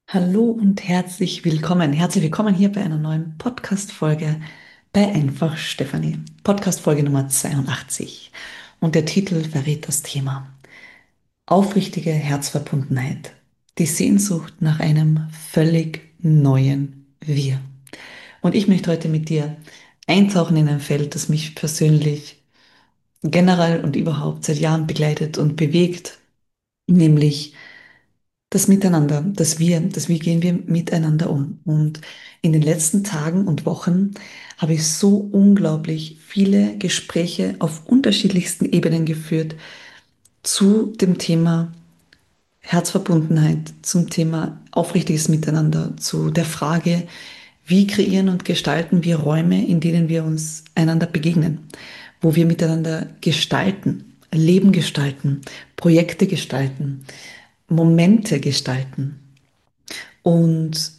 Hallo und herzlich willkommen. Herzlich willkommen hier bei einer neuen Podcast-Folge bei Einfach Stefanie. Podcast-Folge Nummer 82. Und der Titel verrät das Thema. Aufrichtige Herzverbundenheit. Die Sehnsucht nach einem völlig neuen Wir. Und ich möchte heute mit dir eintauchen in ein Feld, das mich persönlich generell und überhaupt seit Jahren begleitet und bewegt, nämlich das Miteinander, das Wie gehen wir miteinander um. Und in den letzten Tagen und Wochen habe ich so unglaublich viele Gespräche auf unterschiedlichsten Ebenen geführt zu dem Thema Herzverbundenheit, zum Thema aufrichtiges Miteinander, zu der Frage, wie kreieren und gestalten wir Räume, in denen wir uns einander begegnen, wo wir miteinander gestalten, Leben gestalten, Projekte gestalten, Momente gestalten. Und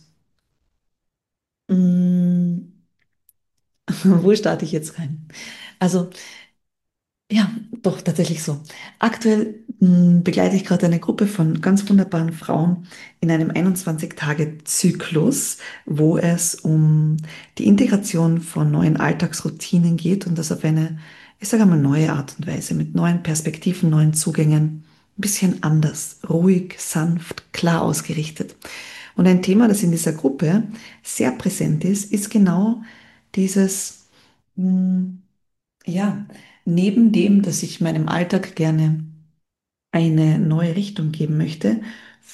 mh, wo starte ich jetzt rein? Also ja, doch tatsächlich so. Aktuell begleite ich gerade eine Gruppe von ganz wunderbaren Frauen in einem 21-Tage-Zyklus, wo es um die Integration von neuen Alltagsroutinen geht und das auf eine, ich sage mal, neue Art und Weise, mit neuen Perspektiven, neuen Zugängen, ein bisschen anders, ruhig, sanft, klar ausgerichtet. Und ein Thema, das in dieser Gruppe sehr präsent ist genau dieses, mh, ja, neben dem, dass ich meinem Alltag gerne eine neue Richtung geben möchte,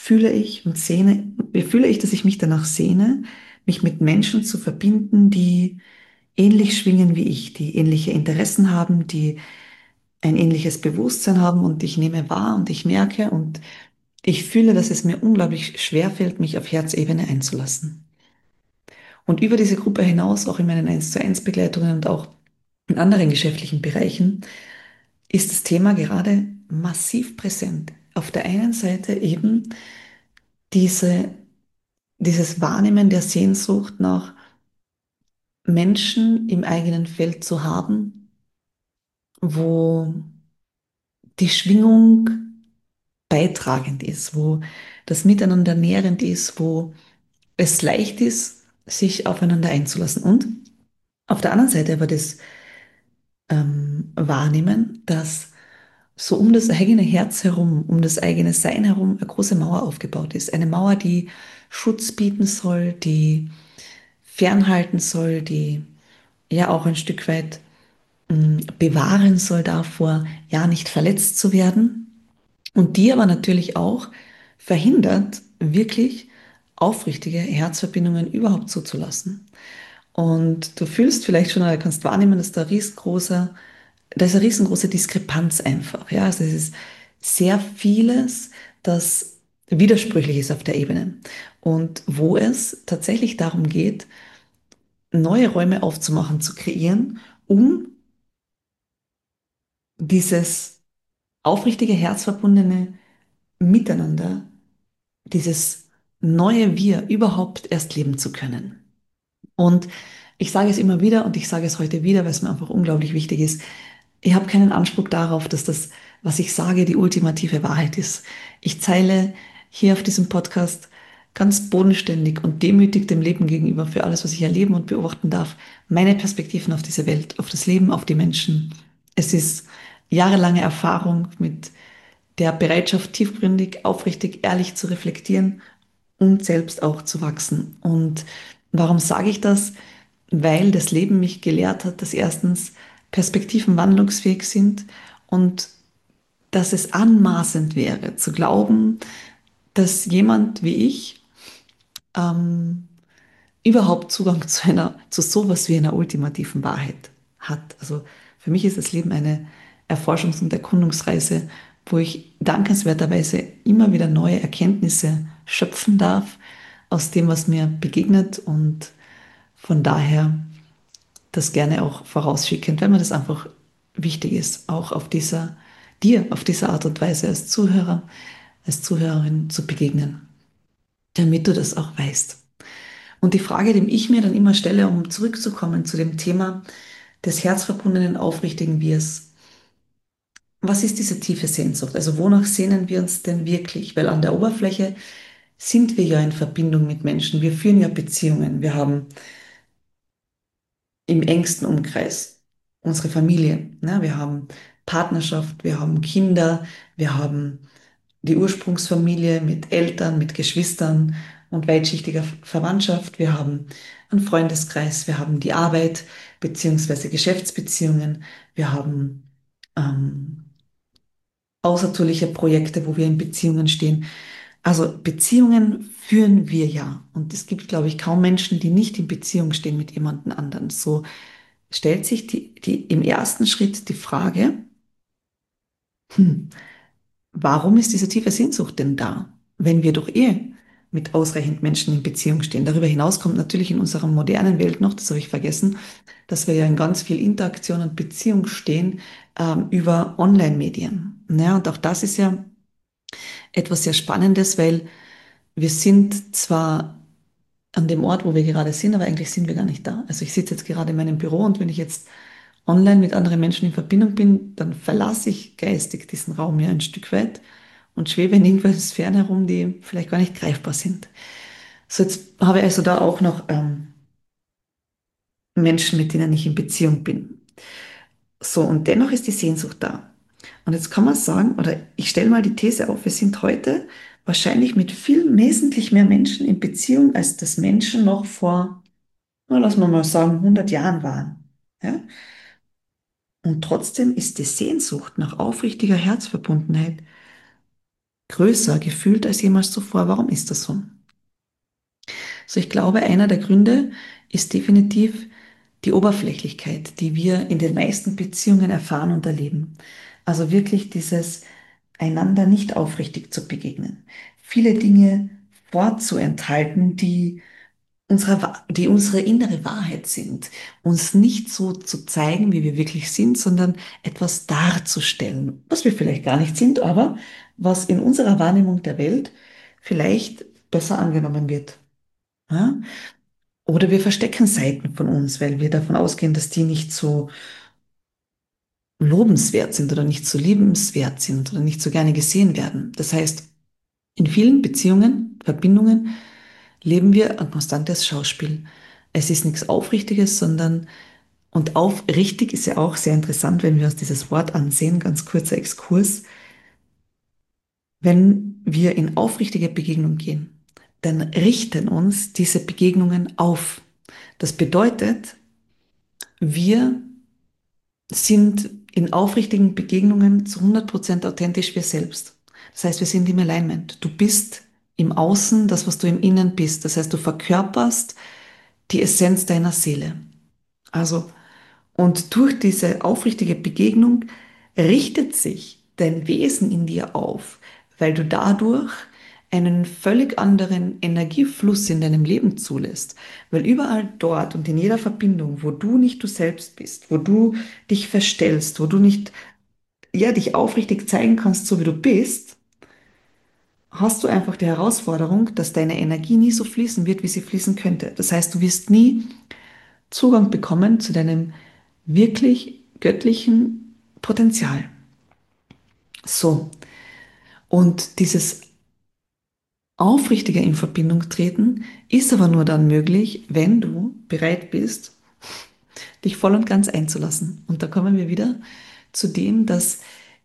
fühle ich, dass ich mich danach sehne, mich mit Menschen zu verbinden, die ähnlich schwingen wie ich, die ähnliche Interessen haben, die ein ähnliches Bewusstsein haben und ich nehme wahr und ich merke und ich fühle, dass es mir unglaublich schwer fällt, mich auf Herzebene einzulassen. Und über diese Gruppe hinaus, auch in meinen 1:1 Begleitungen und auch in anderen geschäftlichen Bereichen, ist das Thema gerade massiv präsent. Auf der einen Seite eben diese, dieses Wahrnehmen der Sehnsucht nach Menschen im eigenen Feld zu haben, wo die Schwingung beitragend ist, wo das Miteinander nährend ist, wo es leicht ist, sich aufeinander einzulassen. Und auf der anderen Seite aber das Wahrnehmen, dass so um das eigene Herz herum, um das eigene Sein herum eine große Mauer aufgebaut ist. Eine Mauer, die Schutz bieten soll, die fernhalten soll, die ja auch ein Stück weit bewahren soll davor, ja nicht verletzt zu werden. Und die aber natürlich auch verhindert, wirklich aufrichtige Herzverbindungen überhaupt zuzulassen. Und du fühlst vielleicht schon oder kannst wahrnehmen, dass da ist eine riesengroße Diskrepanz einfach. Ja, also es ist sehr vieles, das widersprüchlich ist auf der Ebene. Und wo es tatsächlich darum geht, neue Räume aufzumachen, zu kreieren, um dieses aufrichtige, herzverbundene Miteinander, dieses neue Wir überhaupt erst leben zu können. Und ich sage es immer wieder und ich sage es heute wieder, weil es mir einfach unglaublich wichtig ist. Ich habe keinen Anspruch darauf, dass das, was ich sage, die ultimative Wahrheit ist. Ich teile hier auf diesem Podcast ganz bodenständig und demütig dem Leben gegenüber für alles, was ich erleben und beobachten darf, meine Perspektiven auf diese Welt, auf das Leben, auf die Menschen. Es ist jahrelange Erfahrung mit der Bereitschaft, tiefgründig, aufrichtig, ehrlich zu reflektieren und selbst auch zu wachsen. Und warum sage ich das? Weil das Leben mich gelehrt hat, dass erstens Perspektiven wandlungsfähig sind und dass es anmaßend wäre zu glauben, dass jemand wie ich überhaupt Zugang zu sowas wie einer ultimativen Wahrheit hat. Also für mich ist das Leben eine Erforschungs- und Erkundungsreise, wo ich dankenswerterweise immer wieder neue Erkenntnisse schöpfen darf aus dem, was mir begegnet und von daher das gerne auch vorausschickend, weil mir das einfach wichtig ist, auch auf dieser Art und Weise als Zuhörer, als Zuhörerin zu begegnen, damit du das auch weißt. Und die Frage, die ich mir dann immer stelle, um zurückzukommen zu dem Thema des herzverbundenen, aufrichtigen Wirs, was ist diese tiefe Sehnsucht? Also wonach sehnen wir uns denn wirklich? Weil an der Oberfläche sind wir ja in Verbindung mit Menschen. Wir führen ja Beziehungen. Wir haben im engsten Umkreis unsere Familie. Ne? Wir haben Partnerschaft, wir haben Kinder, wir haben die Ursprungsfamilie mit Eltern, mit Geschwistern und weitschichtiger Verwandtschaft. Wir haben einen Freundeskreis, wir haben die Arbeit beziehungsweise Geschäftsbeziehungen, wir haben ähm, außertürliche Projekte, wo wir in Beziehungen stehen. Also Beziehungen führen wir ja. Und es gibt, glaube ich, kaum Menschen, die nicht in Beziehung stehen mit jemandem anderen. So stellt sich im ersten Schritt die Frage, hm, warum ist diese tiefe Sehnsucht denn da, wenn wir doch mit ausreichend Menschen in Beziehung stehen? Darüber hinaus kommt natürlich in unserer modernen Welt noch, das habe ich vergessen, dass wir ja in ganz viel Interaktion und Beziehung stehen über Online-Medien. Ja, und auch das ist ja etwas sehr Spannendes, weil wir sind zwar an dem Ort, wo wir gerade sind, aber eigentlich sind wir gar nicht da. Also ich sitze jetzt gerade in meinem Büro und wenn ich jetzt online mit anderen Menschen in Verbindung bin, dann verlasse ich geistig diesen Raum ja ein Stück weit und schwebe in irgendwelchen Sphären herum, die vielleicht gar nicht greifbar sind. So, jetzt habe ich also da auch noch Menschen, mit denen ich in Beziehung bin. So, und dennoch ist die Sehnsucht da. Und jetzt kann man sagen, oder ich stelle mal die These auf, wir sind heute wahrscheinlich mit viel wesentlich mehr Menschen in Beziehung, als das Menschen noch vor, na, lassen wir mal sagen, 100 Jahren waren. Ja? Und trotzdem ist die Sehnsucht nach aufrichtiger Herzverbundenheit größer gefühlt als jemals zuvor. Warum ist das so? So, ich glaube, einer der Gründe ist definitiv die Oberflächlichkeit, die wir in den meisten Beziehungen erfahren und erleben. Also wirklich dieses einander nicht aufrichtig zu begegnen. Viele Dinge vorzuenthalten, die unsere innere Wahrheit sind. Uns nicht so zu zeigen, wie wir wirklich sind, sondern etwas darzustellen, was wir vielleicht gar nicht sind, aber was in unserer Wahrnehmung der Welt vielleicht besser angenommen wird. Ja? Oder wir verstecken Seiten von uns, weil wir davon ausgehen, dass die nicht so lobenswert sind oder nicht so liebenswert sind oder nicht so gerne gesehen werden. Das heißt, in vielen Beziehungen, Verbindungen leben wir ein konstantes Schauspiel. Es ist nichts Aufrichtiges, sondern, und aufrichtig ist ja auch sehr interessant, wenn wir uns dieses Wort ansehen, ganz kurzer Exkurs. Wenn wir in aufrichtige Begegnung gehen, dann richten uns diese Begegnungen auf. Das bedeutet, wir sind in aufrichtigen Begegnungen zu 100% authentisch wir selbst. Das heißt, wir sind im Alignment. Du bist im Außen das, was du im Innen bist. Das heißt, du verkörperst die Essenz deiner Seele. Also, und durch diese aufrichtige Begegnung richtet sich dein Wesen in dir auf, weil du dadurch einen völlig anderen Energiefluss in deinem Leben zulässt. Weil überall dort und in jeder Verbindung, wo du nicht du selbst bist, wo du dich verstellst, wo du nicht, ja, dich aufrichtig zeigen kannst, so wie du bist, hast du einfach die Herausforderung, dass deine Energie nie so fließen wird, wie sie fließen könnte. Das heißt, du wirst nie Zugang bekommen zu deinem wirklich göttlichen Potenzial. So. Und dieses aufrichtige in Verbindung treten ist aber nur dann möglich, wenn du bereit bist, dich voll und ganz einzulassen. Und da kommen wir wieder zu dem, dass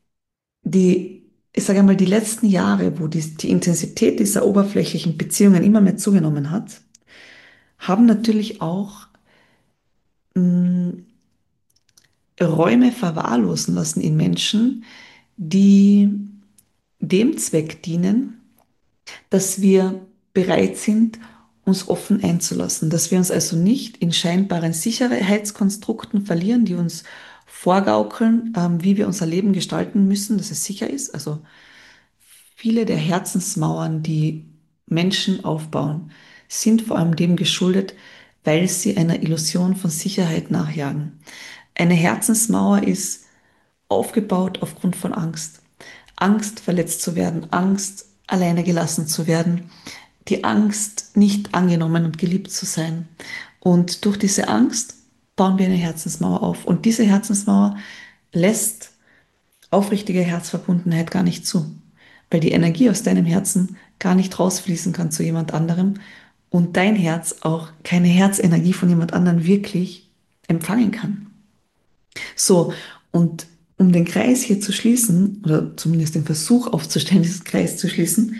ich sage einmal, die letzten Jahre, wo die Intensität dieser oberflächlichen Beziehungen immer mehr zugenommen hat, haben natürlich auch mh, Räume verwahrlosen lassen in Menschen, die dem Zweck dienen, dass wir bereit sind, uns offen einzulassen, dass wir uns also nicht in scheinbaren Sicherheitskonstrukten verlieren, die uns vorgaukeln, wie wir unser Leben gestalten müssen, dass es sicher ist. Also viele der Herzensmauern, die Menschen aufbauen, sind vor allem dem geschuldet, weil sie einer Illusion von Sicherheit nachjagen. Eine Herzensmauer ist aufgebaut aufgrund von Angst. Angst, verletzt zu werden, Angst, alleine gelassen zu werden, die Angst, nicht angenommen und geliebt zu sein. Und durch diese Angst bauen wir eine Herzensmauer auf. Und diese Herzensmauer lässt aufrichtige Herzverbundenheit gar nicht zu. weil die Energie aus deinem Herzen gar nicht rausfließen kann zu jemand anderem und dein Herz auch keine Herzenergie von jemand anderem wirklich empfangen kann. So, und um den Kreis hier zu schließen, oder zumindest den Versuch aufzustellen, diesen Kreis zu schließen,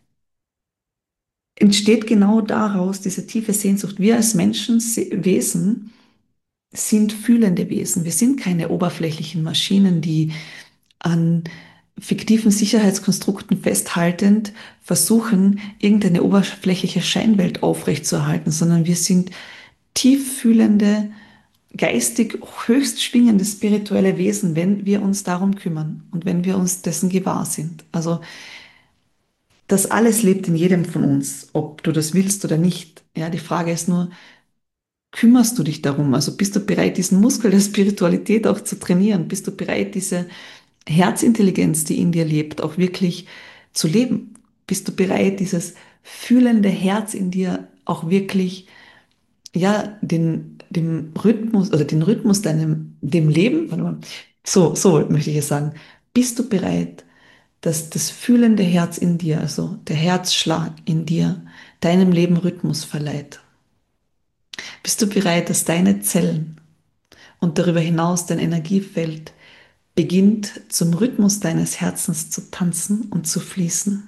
entsteht genau daraus diese tiefe Sehnsucht. Wir als Menschenwesen sind fühlende Wesen. Wir sind keine oberflächlichen Maschinen, die an fiktiven Sicherheitskonstrukten festhaltend versuchen, irgendeine oberflächliche Scheinwelt aufrechtzuerhalten, sondern wir sind tief fühlende, geistig höchst schwingende spirituelle Wesen, wenn wir uns darum kümmern und wenn wir uns dessen gewahr sind. Also das alles lebt in jedem von uns, ob du das willst oder nicht. Ja, die Frage ist nur, kümmerst du dich darum? Also bist du bereit, diesen Muskel der Spiritualität auch zu trainieren? Bist du bereit, diese Herzintelligenz, die in dir lebt, auch wirklich zu leben? Bist du bereit, dieses fühlende Herz in dir auch wirklich, ja, dem Rhythmus oder den Rhythmus dem Leben, warte mal, so möchte ich es sagen. Bist du bereit, dass das fühlende Herz in dir, also der Herzschlag in dir, deinem Leben Rhythmus verleiht? Bist du bereit, dass deine Zellen und darüber hinaus dein Energiefeld beginnt zum Rhythmus deines Herzens zu tanzen und zu fließen?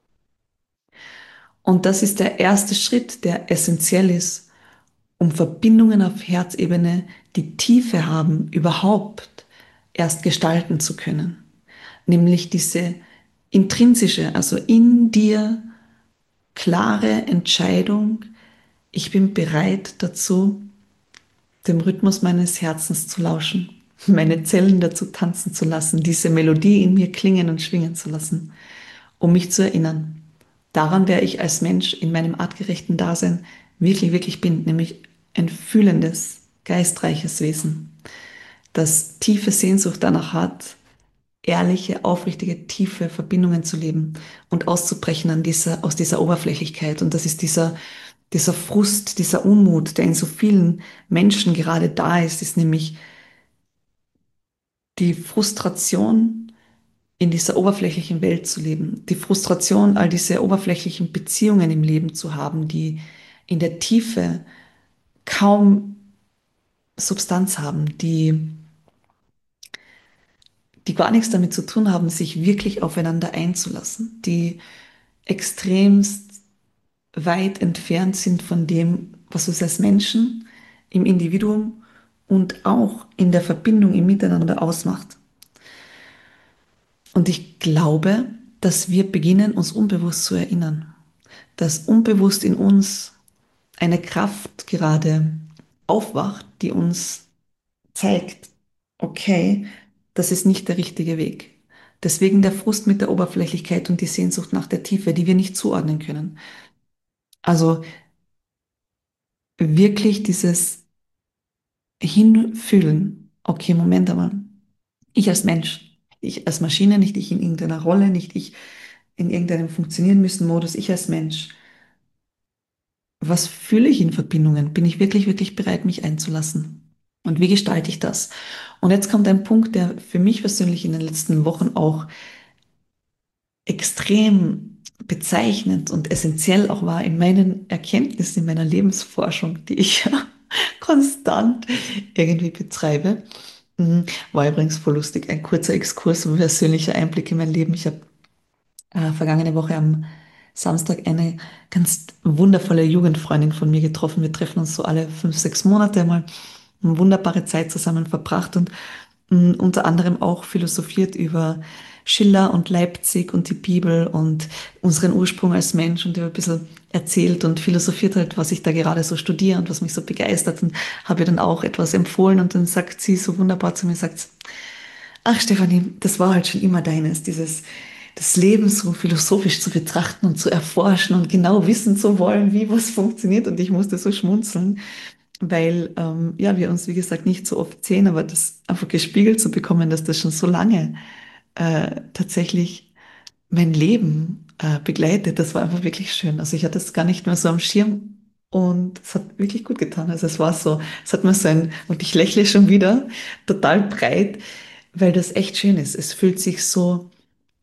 Und das ist der erste Schritt, der essentiell ist, um Verbindungen auf Herzebene, die Tiefe haben, überhaupt erst gestalten zu können. Nämlich diese intrinsische, also in dir klare Entscheidung, ich bin bereit dazu, dem Rhythmus meines Herzens zu lauschen, meine Zellen dazu tanzen zu lassen, diese Melodie in mir klingen und schwingen zu lassen, um mich zu erinnern. Daran, wer ich als Mensch in meinem artgerechten Dasein wirklich, wirklich bin, nämlich ein fühlendes, geistreiches Wesen, das tiefe Sehnsucht danach hat, ehrliche, aufrichtige, tiefe Verbindungen zu leben und auszubrechen aus dieser Oberflächlichkeit. Und das ist dieser Frust, dieser Unmut, der in so vielen Menschen gerade da ist nämlich die Frustration, in dieser oberflächlichen Welt zu leben, die Frustration, all diese oberflächlichen Beziehungen im Leben zu haben, die in der Tiefe kaum Substanz haben, die gar nichts damit zu tun haben, sich wirklich aufeinander einzulassen, die extremst weit entfernt sind von dem, was uns als Menschen im Individuum und auch in der Verbindung im Miteinander ausmacht. Und ich glaube, dass wir beginnen, uns unbewusst zu erinnern, dass unbewusst in uns eine Kraft gerade aufwacht, die uns zeigt, okay, das ist nicht der richtige Weg. Deswegen der Frust mit der Oberflächlichkeit und die Sehnsucht nach der Tiefe, die wir nicht zuordnen können. Also wirklich dieses Hinfühlen. Okay, Moment einmal. Ich als Mensch, ich als Maschine, nicht ich in irgendeiner Rolle, nicht ich in irgendeinem funktionieren müssen Modus, ich als Mensch. Was fühle ich in Verbindungen? Bin ich wirklich, wirklich bereit, mich einzulassen? Und wie gestalte ich das? Und jetzt kommt ein Punkt, der für mich persönlich in den letzten Wochen auch extrem bezeichnend und essentiell auch war in meinen Erkenntnissen, in meiner Lebensforschung, die ich ja konstant irgendwie betreibe. War übrigens voll lustig. Ein kurzer Exkurs und persönlicher Einblick in mein Leben. Ich habe vergangene Woche am Samstag eine ganz wundervolle Jugendfreundin von mir getroffen. Wir treffen uns so alle 5, 6 Monate mal. Eine wunderbare Zeit zusammen verbracht und unter anderem auch philosophiert über Schiller und Leipzig und die Bibel und unseren Ursprung als Mensch und über ein bisschen erzählt und philosophiert halt, was ich da gerade so studiere und was mich so begeistert und habe ihr dann auch etwas empfohlen und dann sagt sie so wunderbar zu mir, sagt, ach Stefanie, das war halt schon immer deines, das Leben so philosophisch zu betrachten und zu erforschen und genau wissen zu wollen, wie was funktioniert. Und ich musste so schmunzeln, weil ja, wir uns, wie gesagt, nicht so oft sehen, aber das einfach gespiegelt zu bekommen, dass das schon so lange tatsächlich mein Leben begleitet, das war einfach wirklich schön. Also ich hatte es gar nicht mehr so am Schirm und es hat wirklich gut getan. Also es war so, es hat mir so ein, und ich lächle schon wieder, total breit, weil das echt schön ist. Es fühlt sich so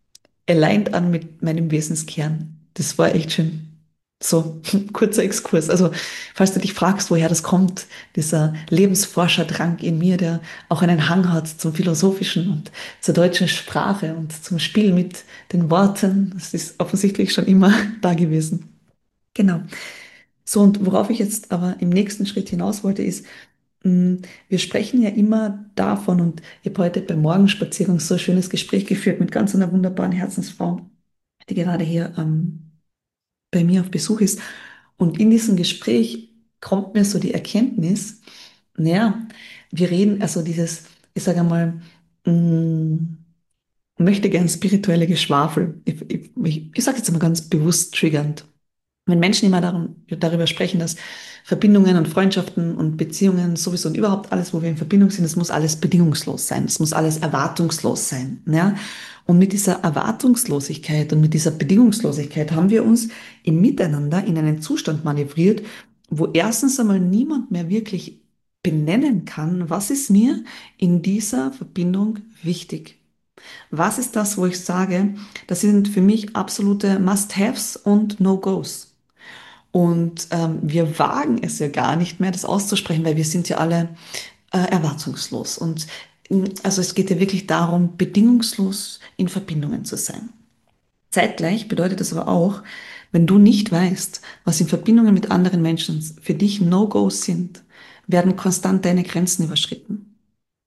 aligned an mit meinem Wesenskern. Das war echt schön. So, kurzer Exkurs. Also, falls du dich fragst, woher das kommt, dieser Lebensforscherdrang in mir, der auch einen Hang hat zum Philosophischen und zur deutschen Sprache und zum Spiel mit den Worten, das ist offensichtlich schon immer da gewesen. Genau. So, und worauf ich jetzt aber im nächsten Schritt hinaus wollte, ist, wir sprechen ja immer davon, und ich habe heute beim Morgenspaziergang so ein schönes Gespräch geführt mit ganz einer wunderbaren Herzensfrau, die gerade hier bei mir auf Besuch ist. Und in diesem Gespräch kommt mir so die Erkenntnis, naja, wir reden, also dieses, ich sage einmal, mh, möchte gern spirituelle Geschwafel. Ich sage jetzt mal ganz bewusst triggernd. Wenn Menschen immer darüber sprechen, dass Verbindungen und Freundschaften und Beziehungen sowieso und überhaupt alles, wo wir in Verbindung sind, das muss alles bedingungslos sein, das muss alles erwartungslos sein. Ja? Und mit dieser Erwartungslosigkeit und mit dieser Bedingungslosigkeit haben wir uns im Miteinander in einen Zustand manövriert, wo erstens einmal niemand mehr wirklich benennen kann, was ist mir in dieser Verbindung wichtig. Was ist das, wo ich sage, das sind für mich absolute Must-Haves und No-Gos. Und wir wagen es ja gar nicht mehr, das auszusprechen, weil wir sind ja alle erwartungslos. Und also es geht ja wirklich darum, bedingungslos in Verbindungen zu sein. Zeitgleich bedeutet das aber auch, wenn du nicht weißt, was in Verbindungen mit anderen Menschen für dich No-Gos sind, werden konstant deine Grenzen überschritten.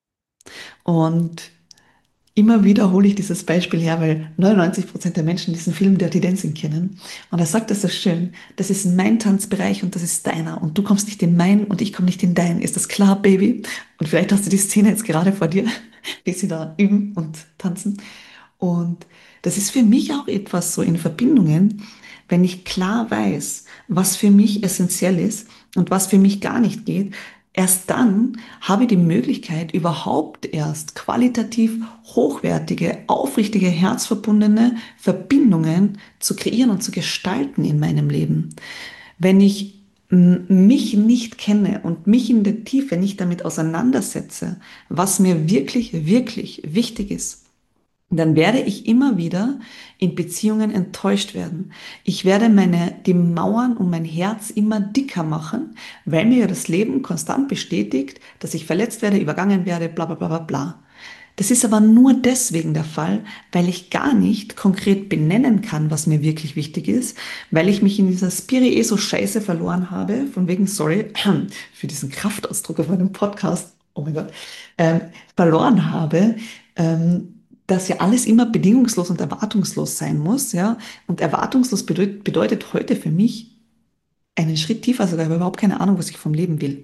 Und immer wieder hole ich dieses Beispiel her, weil 99% der Menschen diesen Film Dirty Dancing kennen. Und er sagt das so schön, das ist mein Tanzbereich und das ist deiner. Und du kommst nicht in meinen und ich komme nicht in deinen. Ist das klar, Baby? Und vielleicht hast du die Szene jetzt gerade vor dir, wie sie da üben und tanzen. Und das ist für mich auch etwas so in Verbindungen, wenn ich klar weiß, was für mich essentiell ist und was für mich gar nicht geht. Erst dann habe ich die Möglichkeit, überhaupt erst qualitativ hochwertige, aufrichtige, herzverbundene Verbindungen zu kreieren und zu gestalten in meinem Leben. Wenn ich mich nicht kenne und mich in der Tiefe nicht damit auseinandersetze, was mir wirklich, wirklich wichtig ist, dann werde ich immer wieder in Beziehungen enttäuscht werden. Ich werde die Mauern um mein Herz immer dicker machen, weil mir ja das Leben konstant bestätigt, dass ich verletzt werde, übergangen werde, bla bla bla bla bla. Das ist aber nur deswegen der Fall, weil ich gar nicht konkret benennen kann, was mir wirklich wichtig ist, weil ich mich in dieser Spiri so scheiße verloren habe, von wegen, sorry, für diesen Kraftausdruck auf meinem Podcast, oh mein Gott, ähm, verloren habe, dass ja alles immer bedingungslos und erwartungslos sein muss, ja. Und erwartungslos bedeutet heute für mich einen Schritt tiefer, also ich habe überhaupt keine Ahnung, was ich vom Leben will.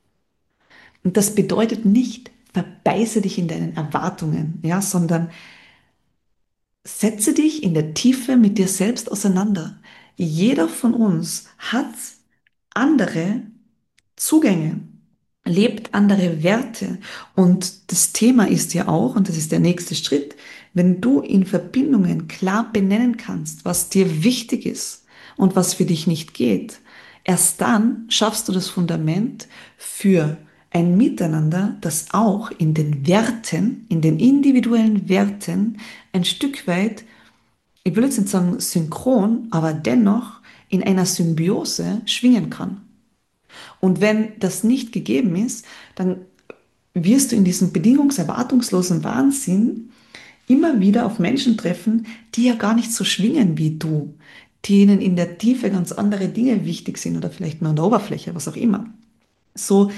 Und das bedeutet nicht, verbeiße dich in deinen Erwartungen, ja, sondern setze dich in der Tiefe mit dir selbst auseinander. Jeder von uns hat andere Zugänge, lebt andere Werte. Und das Thema ist ja auch, und das ist der nächste Schritt, wenn du in Verbindungen klar benennen kannst, was dir wichtig ist und was für dich nicht geht, erst dann schaffst du das Fundament für ein Miteinander, das auch in den Werten, in den individuellen Werten ein Stück weit, ich will jetzt nicht sagen synchron, aber dennoch in einer Symbiose schwingen kann. Und wenn das nicht gegeben ist, dann wirst du in diesem bedingungserwartungslosen Wahnsinn immer wieder auf Menschen treffen, die ja gar nicht so schwingen wie du, denen in der Tiefe ganz andere Dinge wichtig sind oder vielleicht nur an der Oberfläche, was auch immer. So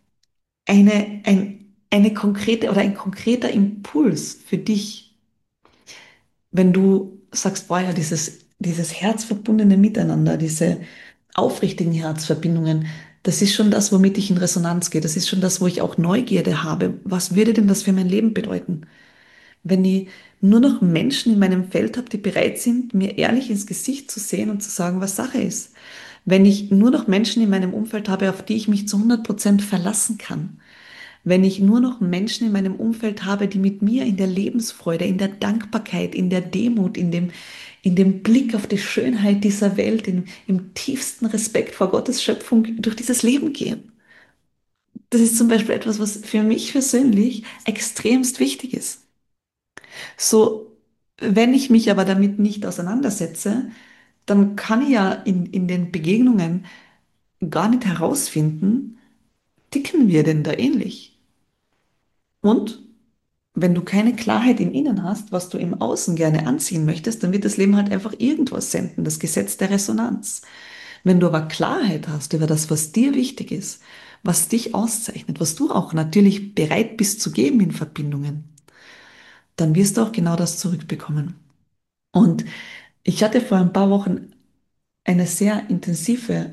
eine konkrete oder ein konkreter Impuls für dich, wenn du sagst, boah, ja, dieses herzverbundene Miteinander, diese aufrichtigen Herzverbindungen, das ist schon das, womit ich in Resonanz gehe. Das ist schon das, wo ich auch Neugierde habe. Was würde denn das für mein Leben bedeuten? Wenn ich nur noch Menschen in meinem Feld habe, die bereit sind, mir ehrlich ins Gesicht zu sehen und zu sagen, was Sache ist. Wenn ich nur noch Menschen in meinem Umfeld habe, auf die ich mich zu 100% verlassen kann. Wenn ich nur noch Menschen in meinem Umfeld habe, die mit mir in der Lebensfreude, in der Dankbarkeit, in der Demut, in dem Blick auf die Schönheit dieser Welt, im tiefsten Respekt vor Gottes Schöpfung durch dieses Leben gehen. Das ist zum Beispiel etwas, was für mich persönlich extremst wichtig ist. So, Wenn ich mich aber damit nicht auseinandersetze, dann kann ich ja in den Begegnungen gar nicht herausfinden, ticken wir denn da ähnlich? Und wenn du keine Klarheit im Innen hast, was du im Außen gerne anziehen möchtest, dann wird das Leben halt einfach irgendwas senden, das Gesetz der Resonanz. Wenn du aber Klarheit hast über das, was dir wichtig ist, was dich auszeichnet, was du auch natürlich bereit bist zu geben in Verbindungen, dann wirst du auch genau das zurückbekommen. Und ich hatte vor ein paar Wochen eine sehr intensive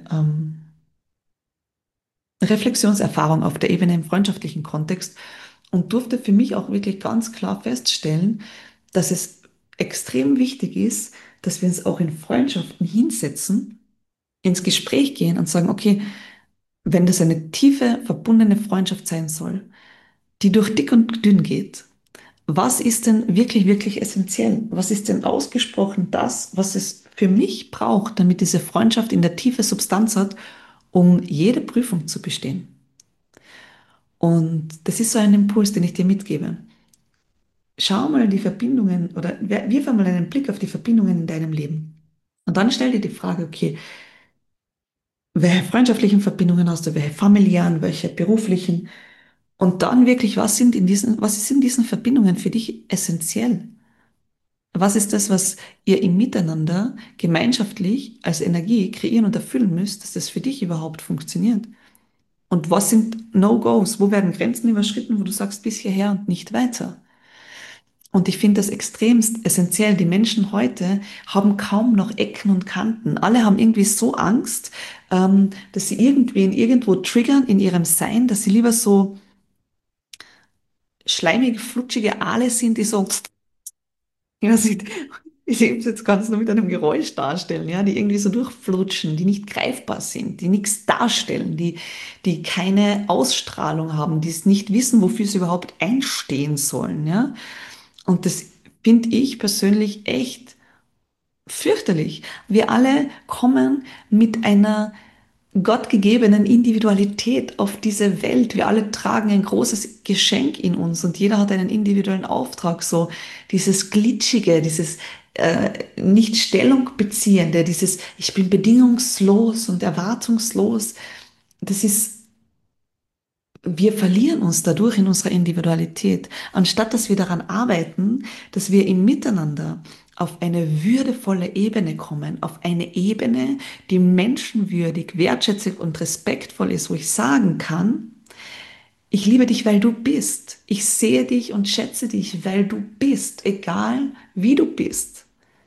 Reflexionserfahrung auf der Ebene im freundschaftlichen Kontext und durfte für mich auch wirklich ganz klar feststellen, dass es extrem wichtig ist, dass wir uns auch in Freundschaften hinsetzen, ins Gespräch gehen und sagen, okay, wenn das eine tiefe, verbundene Freundschaft sein soll, die durch dick und dünn geht, was ist denn wirklich, wirklich essentiell? Was ist denn ausgesprochen das, was es für mich braucht, damit diese Freundschaft in der Tiefe Substanz hat, um jede Prüfung zu bestehen? Und das ist so ein Impuls, den ich dir mitgebe. Schau mal die Verbindungen oder wirf einmal einen Blick auf die Verbindungen in deinem Leben. Und dann stell dir die Frage, okay, welche freundschaftlichen Verbindungen hast du, welche familiären, welche beruflichen? Und dann wirklich, was ist in diesen Verbindungen für dich essentiell? Was ist das, was ihr im Miteinander gemeinschaftlich als Energie kreieren und erfüllen müsst, dass das für dich überhaupt funktioniert? Und was sind No-Gos? Wo werden Grenzen überschritten, wo du sagst, bis hierher und nicht weiter? Und ich finde das extremst essentiell. Die Menschen heute haben kaum noch Ecken und Kanten. Alle haben irgendwie so Angst, dass sie irgendwen irgendwo triggern in ihrem Sein, dass sie lieber so schleimige, flutschige Aale sind, die so, ja, ich sehe es jetzt ganz nur mit einem Geräusch darstellen, ja, die irgendwie so durchflutschen, die nicht greifbar sind, die nichts darstellen, die keine Ausstrahlung haben, die es nicht wissen, wofür sie überhaupt einstehen sollen, ja. Und das finde ich persönlich echt fürchterlich. Wir alle kommen mit einer gottgegebenen Individualität auf diese Welt. Wir alle tragen ein großes Geschenk in uns und jeder hat einen individuellen Auftrag. So dieses Glitschige, dieses nicht Stellung beziehende, dieses ich bin bedingungslos und erwartungslos. Das ist wir verlieren uns dadurch in unserer Individualität, anstatt dass wir daran arbeiten, dass wir im Miteinander auf eine würdevolle Ebene kommen, auf eine Ebene, die menschenwürdig, wertschätzend und respektvoll ist, wo ich sagen kann, ich liebe dich, weil du bist. Ich sehe dich und schätze dich, weil du bist, egal wie du bist.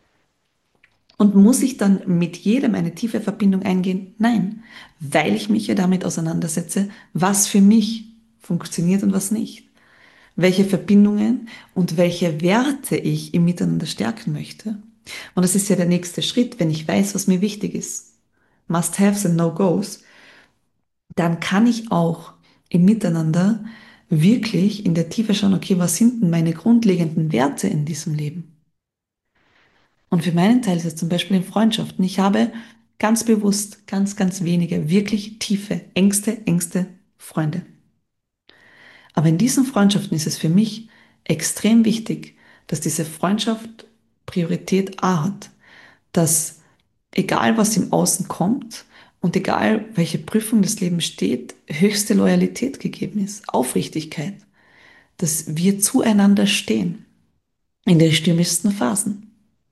Und muss ich dann mit jedem eine tiefe Verbindung eingehen? Nein, weil ich mich ja damit auseinandersetze, was für mich funktioniert und was nicht. Welche Verbindungen und welche Werte ich im Miteinander stärken möchte. Und das ist ja der nächste Schritt, wenn ich weiß, was mir wichtig ist. Must-haves and No-Gos, dann kann ich auch im Miteinander wirklich in der Tiefe schauen, okay, was sind denn meine grundlegenden Werte in diesem Leben? Und für meinen Teil ist es zum Beispiel in Freundschaften. Ich habe ganz bewusst ganz wenige wirklich tiefe, engste Freunde. Aber in diesen Freundschaften ist es für mich extrem wichtig, dass diese Freundschaft Priorität A hat. Dass egal was im Außen kommt und egal welche Prüfung des Lebens steht, höchste Loyalität gegeben ist, Aufrichtigkeit, dass wir zueinander stehen in den stürmischsten Phasen.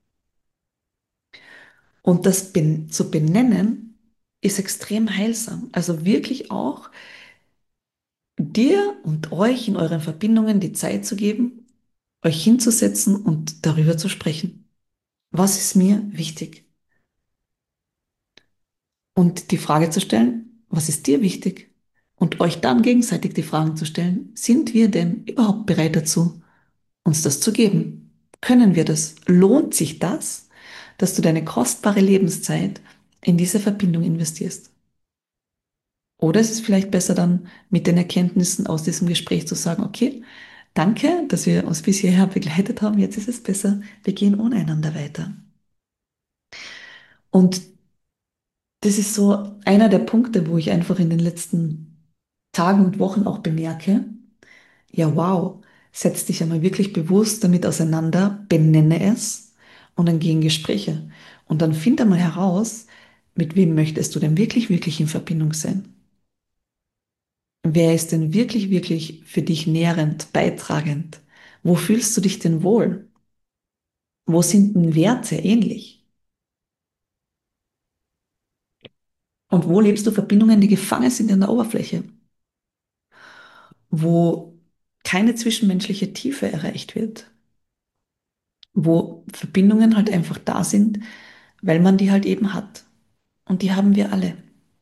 Und das zu benennen ist extrem heilsam. Also wirklich auch dir und euch in euren Verbindungen die Zeit zu geben, euch hinzusetzen und darüber zu sprechen. Was ist mir wichtig? Und die Frage zu stellen, was ist dir wichtig? Und euch dann gegenseitig die Fragen zu stellen, sind wir denn überhaupt bereit dazu, uns das zu geben? Können wir das? Lohnt sich das, dass du deine kostbare Lebenszeit in diese Verbindung investierst? Oder ist es vielleicht besser dann mit den Erkenntnissen aus diesem Gespräch zu sagen, okay, danke, dass wir uns bis hierher begleitet haben, jetzt ist es besser, wir gehen ohne einander weiter. Und das ist so einer der Punkte, wo ich einfach in den letzten Tagen und Wochen auch bemerke, ja wow, Setz dich einmal wirklich bewusst damit auseinander, benenne es und dann gehen Gespräche. Und dann find einmal heraus, mit wem möchtest du denn wirklich, wirklich in Verbindung sein? Wer ist denn wirklich, wirklich für dich nährend, beitragend? Wo fühlst du dich denn wohl? Wo sind denn Werte ähnlich? Und wo lebst du Verbindungen, die gefangen sind in der Oberfläche? Wo keine zwischenmenschliche Tiefe erreicht wird? Wo Verbindungen halt einfach da sind, weil man die halt eben hat. Und die haben wir alle.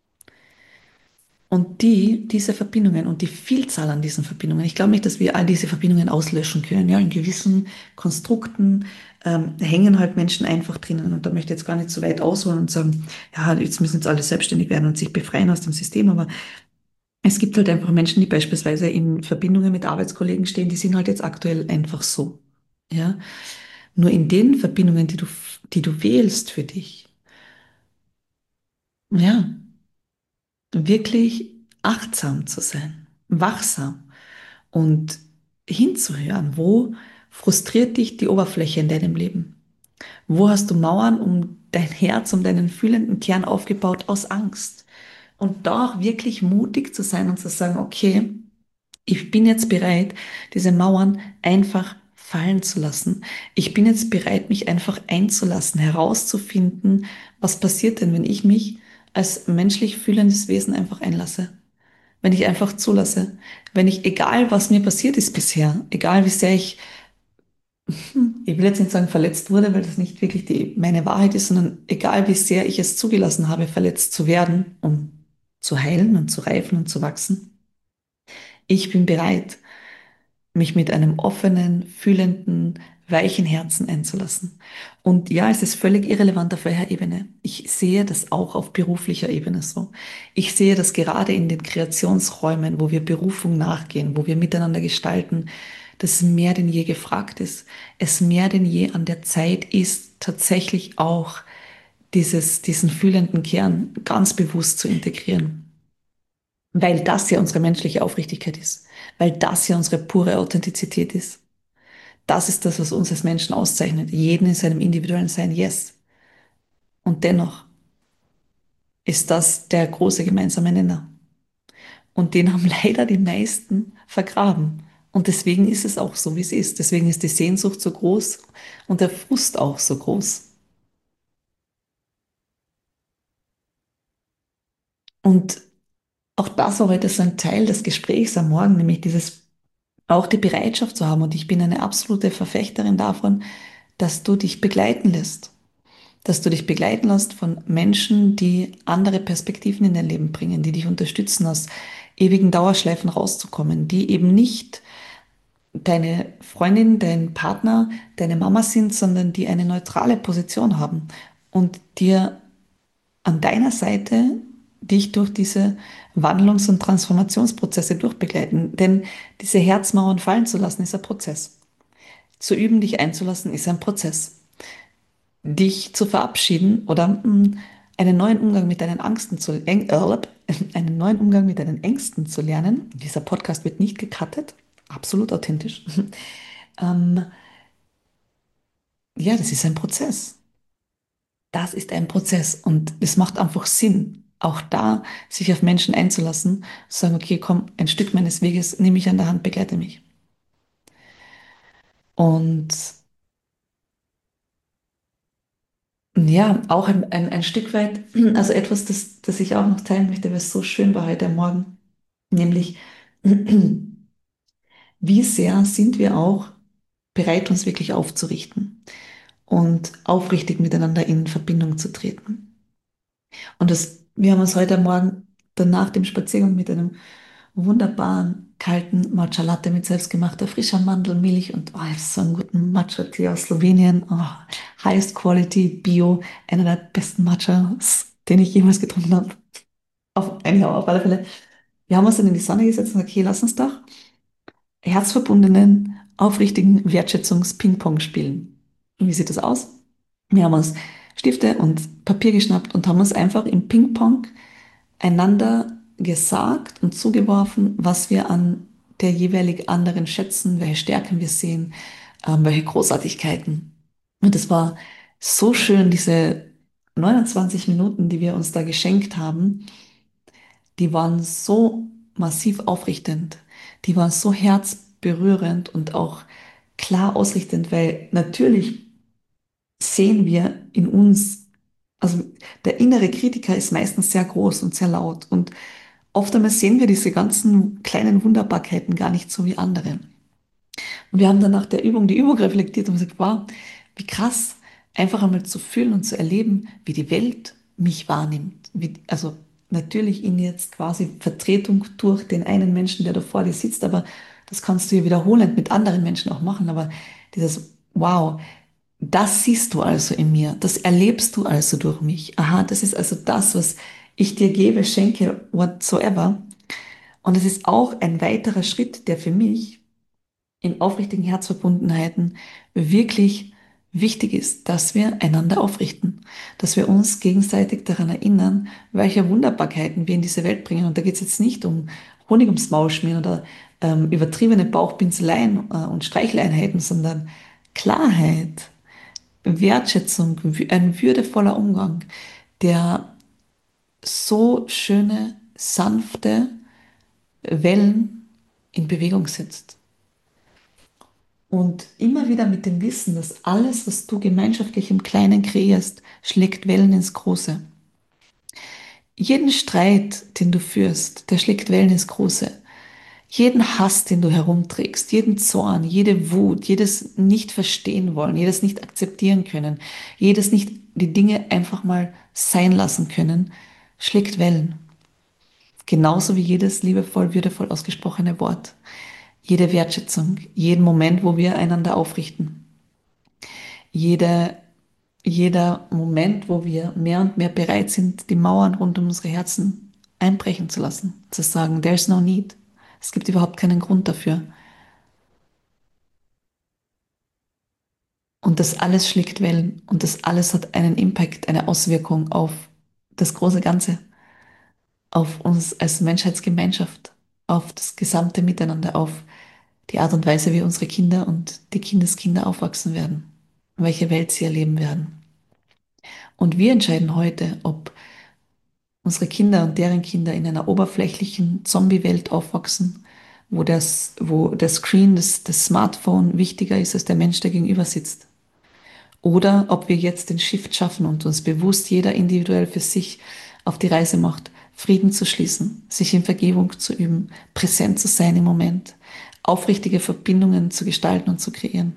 Und diese Verbindungen und die Vielzahl an diesen Verbindungen, ich glaube nicht, dass wir all diese Verbindungen auslöschen können. Ja, in gewissen Konstrukten hängen halt Menschen einfach drinnen. Und da möchte ich jetzt gar nicht so weit ausholen und sagen, ja, jetzt alle selbstständig werden und sich befreien aus dem System. Aber es gibt halt einfach Menschen, die beispielsweise in Verbindungen mit Arbeitskollegen stehen, die sind halt jetzt aktuell einfach so. Ja, nur in den Verbindungen, die du wählst für dich, ja, wirklich achtsam zu sein, wachsam und hinzuhören, wo frustriert dich die Oberfläche in deinem Leben? Wo hast du Mauern um dein Herz, um deinen fühlenden Kern aufgebaut aus Angst? Und da auch wirklich mutig zu sein und zu sagen, okay, ich bin jetzt bereit, diese Mauern einfach fallen zu lassen. Ich bin jetzt bereit, mich einfach einzulassen, herauszufinden, was passiert denn, wenn ich mich als menschlich fühlendes Wesen einfach einlasse. Wenn ich einfach zulasse, wenn ich, egal was mir passiert ist bisher, egal wie sehr ich will jetzt nicht sagen verletzt wurde, weil das nicht wirklich meine Wahrheit ist, sondern egal wie sehr ich es zugelassen habe, verletzt zu werden, um zu heilen und zu reifen und zu wachsen, ich bin bereit, mich mit einem offenen, fühlenden, weichen Herzen einzulassen. Und ja, es ist völlig irrelevant auf welcher Ebene. Ich sehe das auch auf beruflicher Ebene so. Ich sehe das gerade in den Kreationsräumen, wo wir Berufung nachgehen, wo wir miteinander gestalten, dass mehr denn je gefragt ist. Es mehr denn je an der Zeit ist, tatsächlich auch diesen fühlenden Kern ganz bewusst zu integrieren. Weil das ja unsere menschliche Aufrichtigkeit ist. Weil das ja unsere pure Authentizität ist. Das ist das, was uns als Menschen auszeichnet. Jeden in seinem individuellen Sein, yes. Und dennoch ist das der große gemeinsame Nenner. Und den haben leider die meisten vergraben. Und deswegen ist es auch so, wie es ist. Deswegen ist die Sehnsucht so groß und der Frust auch so groß. Und auch das war heute so ein Teil des Gesprächs am Morgen, nämlich auch die Bereitschaft zu haben. Und ich bin eine absolute Verfechterin davon, dass du dich begleiten lässt. Dass du dich begleiten lässt von Menschen, die andere Perspektiven in dein Leben bringen, die dich unterstützen, aus ewigen Dauerschleifen rauszukommen, die eben nicht deine Freundin, dein Partner, deine Mama sind, sondern die eine neutrale Position haben und dir an deiner Seite dich durch diese Wandlungs- und Transformationsprozesse durchbegleiten. Denn diese Herzmauern fallen zu lassen, ist ein Prozess. Zu üben, dich einzulassen, ist ein Prozess. Dich zu verabschieden oder einen neuen Umgang mit deinen Angsten einen neuen Umgang mit deinen Ängsten zu lernen. Dieser Podcast wird nicht gecuttet, absolut authentisch. Ähm, ja, das ist ein Prozess. Das ist ein Prozess und es macht einfach Sinn, auch da sich auf Menschen einzulassen, zu sagen, okay, komm, ein Stück meines Weges nehme ich an der Hand, begleite mich. Und ja, auch ein Stück weit, also etwas, das ich auch noch teilen möchte, weil es so schön war heute Morgen, nämlich, wie sehr sind wir auch bereit, uns wirklich aufzurichten und aufrichtig miteinander in Verbindung zu treten. Und wir haben uns heute Morgen dann nach dem Spaziergang mit einem wunderbaren kalten Matcha Latte mit selbstgemachter frischer Mandelmilch und oh, so einen guten Matcha Tee aus Slowenien, oh, highest quality, Bio, einer der besten Matchas, den ich jemals getrunken habe. Auf alle Fälle. Wir haben uns dann in die Sonne gesetzt und gesagt, okay, lass uns doch herzverbundenen, aufrichtigen Wertschätzungs-Ping-Pong spielen. Und wie sieht das aus? Wir haben uns Stifte und Papier geschnappt und haben uns einfach im Ping-Pong einander gesagt und zugeworfen, was wir an der jeweilig anderen schätzen, welche Stärken wir sehen, welche Großartigkeiten. Und es war so schön, diese 29 Minuten, die wir uns da geschenkt haben, die waren so massiv aufrichtend, die waren so herzberührend und auch klar ausrichtend, weil natürlich sehen wir in uns, also der innere Kritiker ist meistens sehr groß und sehr laut und oft einmal sehen wir diese ganzen kleinen Wunderbarkeiten gar nicht so wie andere. Und wir haben dann nach der Übung die Übung reflektiert und gesagt, wow, wie krass, einfach einmal zu fühlen und zu erleben, wie die Welt mich wahrnimmt. Also natürlich in jetzt quasi Vertretung durch den einen Menschen, der da vor dir sitzt, aber das kannst du ja wiederholend mit anderen Menschen auch machen. Aber dieses, wow, das siehst du also in mir, das erlebst du also durch mich. Aha, das ist also das, was ich dir gebe, schenke, whatsoever. Und es ist auch ein weiterer Schritt, der für mich in aufrichtigen Herzverbundenheiten wirklich wichtig ist, dass wir einander aufrichten, dass wir uns gegenseitig daran erinnern, welche Wunderbarkeiten wir in diese Welt bringen. Und da geht es jetzt nicht um Honig ums Maul schmieren oder übertriebene Bauchpinzeleien und Streicheleinheiten, sondern Klarheit, Wertschätzung, ein würdevoller Umgang, der so schöne, sanfte Wellen in Bewegung setzt. Und immer wieder mit dem Wissen, dass alles, was du gemeinschaftlich im Kleinen kreierst, schlägt Wellen ins Große. Jeden Streit, den du führst, der schlägt Wellen ins Große. Jeden Hass, den du herumträgst, jeden Zorn, jede Wut, jedes nicht verstehen wollen, jedes nicht akzeptieren können, jedes nicht die Dinge einfach mal sein lassen können, schlägt Wellen. Genauso wie jedes liebevoll, würdevoll ausgesprochene Wort. Jede Wertschätzung, jeden Moment, wo wir einander aufrichten. Jede, jeder Moment, wo wir mehr und mehr bereit sind, die Mauern rund um unsere Herzen einbrechen zu lassen. Zu sagen, there's no need. Es gibt überhaupt keinen Grund dafür. Und das alles schlägt Wellen und das alles hat einen Impact, eine Auswirkung auf das große Ganze, auf uns als Menschheitsgemeinschaft, auf das gesamte Miteinander, auf die Art und Weise, wie unsere Kinder und die Kindeskinder aufwachsen werden, welche Welt sie erleben werden. Und wir entscheiden heute, ob unsere Kinder und deren Kinder in einer oberflächlichen Zombie-Welt aufwachsen, wo der Screen, das Smartphone wichtiger ist als der Mensch, der gegenüber sitzt. Oder ob wir jetzt den Shift schaffen und uns bewusst jeder individuell für sich auf die Reise macht, Frieden zu schließen, sich in Vergebung zu üben, präsent zu sein im Moment, aufrichtige Verbindungen zu gestalten und zu kreieren,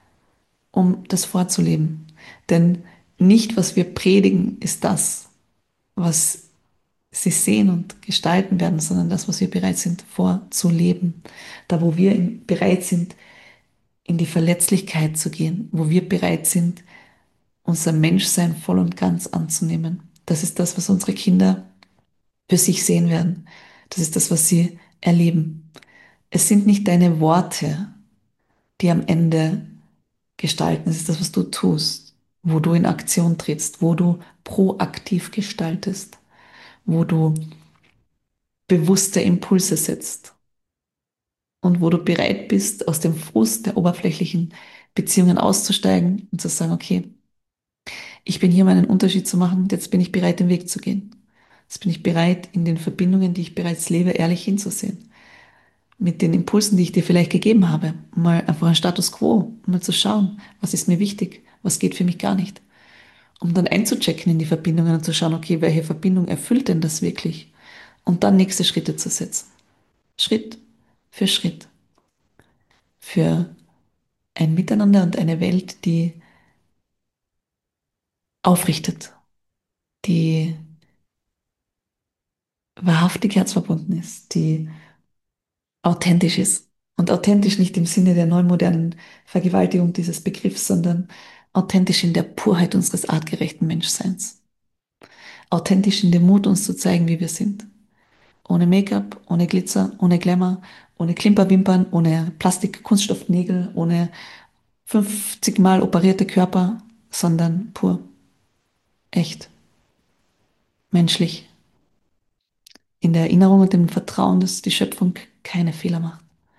um das vorzuleben. Denn nicht, was wir predigen, ist das, was sie sehen und gestalten werden, sondern das, was wir bereit sind vorzuleben. Da, wo wir bereit sind, in die Verletzlichkeit zu gehen, wo wir bereit sind, unser Menschsein voll und ganz anzunehmen. Das ist das, was unsere Kinder für sich sehen werden. Das ist das, was sie erleben. Es sind nicht deine Worte, die am Ende gestalten. Es ist das, was du tust, wo du in Aktion trittst, wo du proaktiv gestaltest, wo du bewusste Impulse setzt und wo du bereit bist, aus dem Frust der oberflächlichen Beziehungen auszusteigen und zu sagen, okay, ich bin hier, um einen Unterschied zu machen und jetzt bin ich bereit, den Weg zu gehen. Jetzt bin ich bereit, in den Verbindungen, die ich bereits lebe, ehrlich hinzusehen. Mit den Impulsen, die ich dir vielleicht gegeben habe. Mal einfach ein Status quo, mal zu schauen, was ist mir wichtig, was geht für mich gar nicht. Um dann einzuchecken in die Verbindungen und zu schauen, okay, welche Verbindung erfüllt denn das wirklich? Und dann nächste Schritte zu setzen. Schritt für Schritt. Für ein Miteinander und eine Welt, die aufrichtet, die wahrhaftig herzverbunden ist, die authentisch ist. Und authentisch nicht im Sinne der neumodernen Vergewaltigung dieses Begriffs, sondern authentisch in der Purheit unseres artgerechten Menschseins. Authentisch in dem Mut, uns zu zeigen, wie wir sind. Ohne Make-up, ohne Glitzer, ohne Glamour, ohne Klimperwimpern, ohne Plastik-Kunststoffnägel, ohne 50 Mal operierte Körper, sondern pur, echt, menschlich. In der Erinnerung und dem Vertrauen, dass die Schöpfung keine Fehler macht.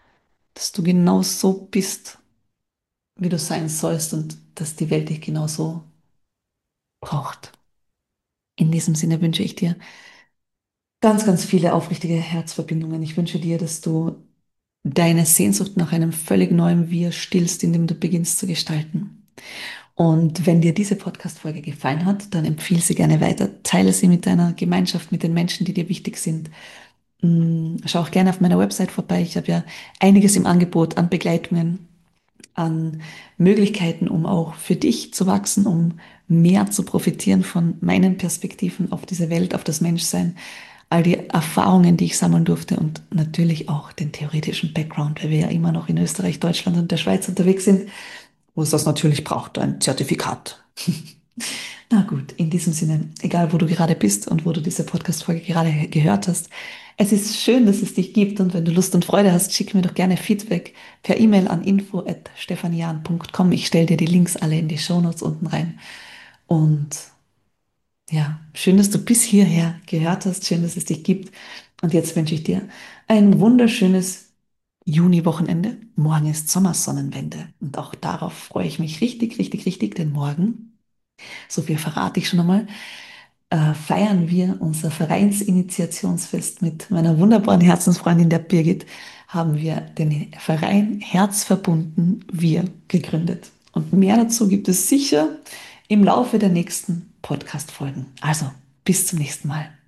dass du genau so bist, wie du sein sollst und dass die Welt dich genauso braucht. In diesem Sinne wünsche ich dir ganz, ganz viele aufrichtige Herzverbindungen. Ich wünsche dir, dass du deine Sehnsucht nach einem völlig neuen Wir stillst, indem du beginnst zu gestalten. Und wenn dir diese Podcast-Folge gefallen hat, dann empfiehl sie gerne weiter. Teile sie mit deiner Gemeinschaft, mit den Menschen, die dir wichtig sind. Schau auch gerne auf meiner Website vorbei. Ich habe ja einiges im Angebot an Begleitungen, an Möglichkeiten, um auch für dich zu wachsen, um mehr zu profitieren von meinen Perspektiven auf diese Welt, auf das Menschsein, all die Erfahrungen, die ich sammeln durfte und natürlich auch den theoretischen Background, weil wir ja immer noch in Österreich, Deutschland und der Schweiz unterwegs sind, wo es das natürlich braucht, ein Zertifikat. Na gut, in diesem Sinne, egal wo du gerade bist und wo du diese Podcast-Folge gerade gehört hast, es ist schön, dass es dich gibt und wenn du Lust und Freude hast, schick mir doch gerne Feedback per E-Mail an info@stefanian.com. Ich stelle dir die Links alle in die Shownotes unten rein. Und ja, schön, dass du bis hierher gehört hast, schön, dass es dich gibt. Und jetzt wünsche ich dir ein wunderschönes Juni-Wochenende. Morgen ist Sommersonnenwende und auch darauf freue ich mich richtig, richtig, richtig, denn morgen, so viel verrate ich schon einmal, feiern wir unser Vereinsinitiationsfest mit meiner wunderbaren Herzensfreundin der Birgit, haben wir den Verein Herzverbunden Wir gegründet. Und mehr dazu gibt es sicher im Laufe der nächsten Podcast-Folgen. Also, bis zum nächsten Mal.